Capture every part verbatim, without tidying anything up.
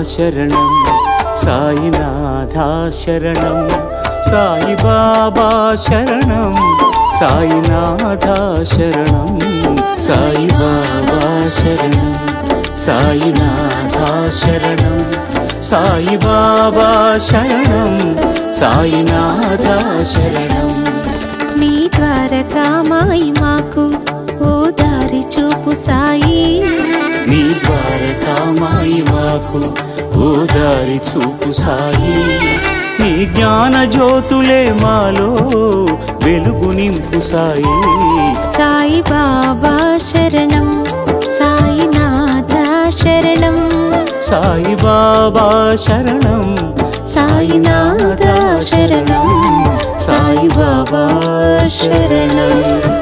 శరణం సాయినాథా శరణం సాయిబాబా శరణం సాయినాథా శరణం సాయిబాబా శరణం సాయినాథా శరణం సాయిబాబా శరణం సాయినాథా శరణం నీ ద్వారకామాయి మాకు ఓ దారి చూపు సాయి నీ ద్వారకామాయి మాకు ఓ దారి చూపు సాయి నీ జ్ఞాన జ్యోతులే మాలో వెలుగు నింపు సాయి సాయి బాబా శరణం సాయినాథ శరణం సాయి బాబా శరణం సాయినాథ శరణం సాయి బాబా శరణం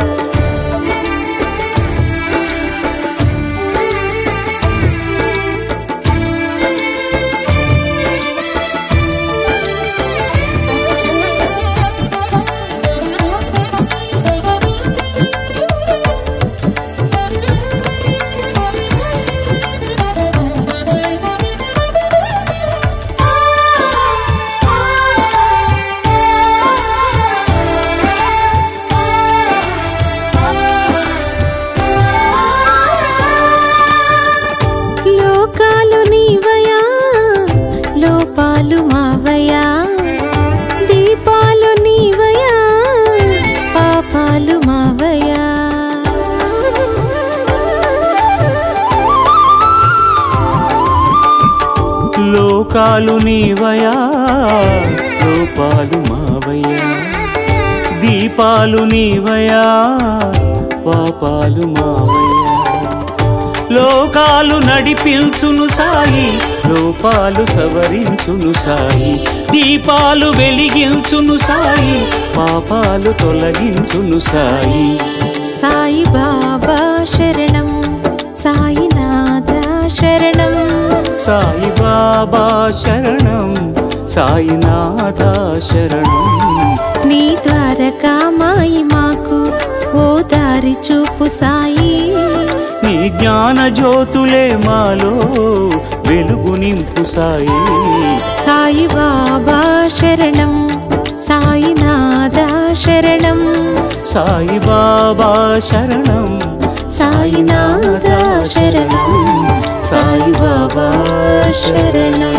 లోకాలు నీవయా లోపాలు మావయ్యా దీపాలు నీవయా పాపాలు మావయ్యా లోకాలు నడిపించును సాయి లోపాలు సవరించును సాయి దీపాలు వెలిగించును సాయి పాపాలు తొలగించును సాయి సాయి బాబా శరణం సాయినాథ శరణం సాయి బాబా శరణం సాయినాథ శరణం నీ ద్వారకామాయి మాకు ఓ దారి చూపు సాయి నీ జ్ఞాన జ్యోతులే మాలో వెలుగు నింపు సాయి సాయి బాబా శరణం సాయినాథ శరణం సాయి బాబా శరణం సాయినాథ శరణం సాయి బాబా శరణం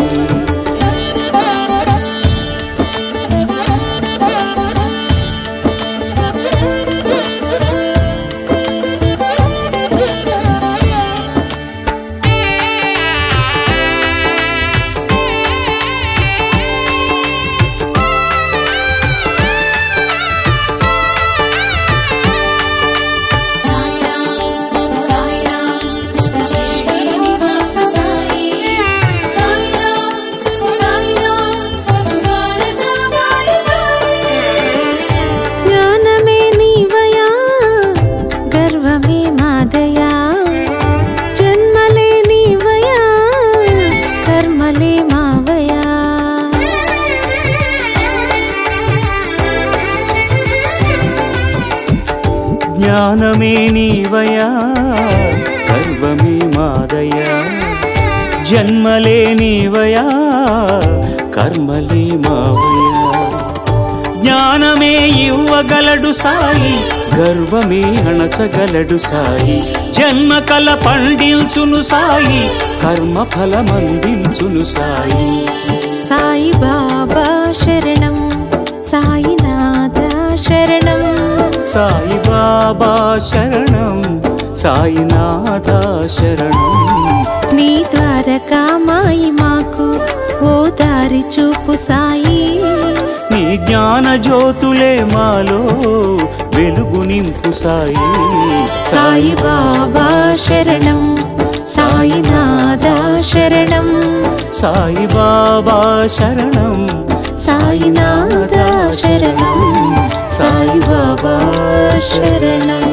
జ్ఞానమే నీవయా గర్వమే మాదయా జన్మలే నీవయా కర్మలే మావయా జ్ఞానమే ఇవ్వగలడు సాయి గర్వమే అణచగలడు సాయి జన్మ కల పండించును సాయి కర్మ ఫలమందించును సాయి సాయి బాబా శరణం సాయినాథ శరణం సాయి బాబా శరణం సాయినాథ శరణం నీ ద్వారకామాయి మాకు ఓ దారి చూపు సాయి నీ జ్ఞాన జ్యోతులే మాలో వెలుగు నింపు సాయి సాయి బాబా శరణం సాయినాథ శరణం సాయి బాబా శరణం సాయినాథ శరణం సాయి బాబా శరణం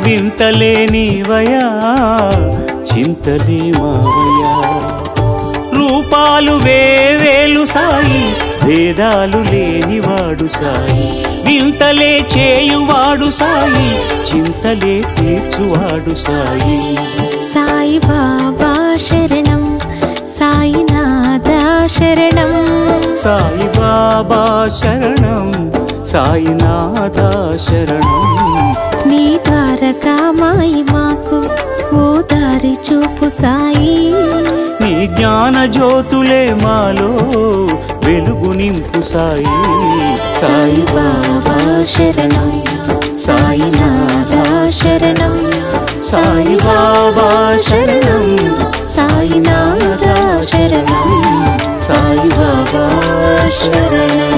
వింతలేనివయా చింతలే మావయ్యా. రూపాలు వేవేలు సాయి, భేదాలు లేనివాడు సాయి. వింతలే చేయువాడు సాయి, చింతలే తీర్చువాడు సాయి. సాయి బాబా శరణం, సాయినాథ శరణం. సాయి బాబా శరణం, సాయినాథ శరణం. నీ ద్వారకా మాయి మాకు ఓ దారి చూపు సాయి. నీ జ్ఞాన జ్యోతులే మాలో వెలుగు నింపు సాయి. సాయి బాబా శరణం, సాయినాథ శరణం. సాయి బాబా శరణం, సాయినాథ శరణం. సాయి బాబా శరణం.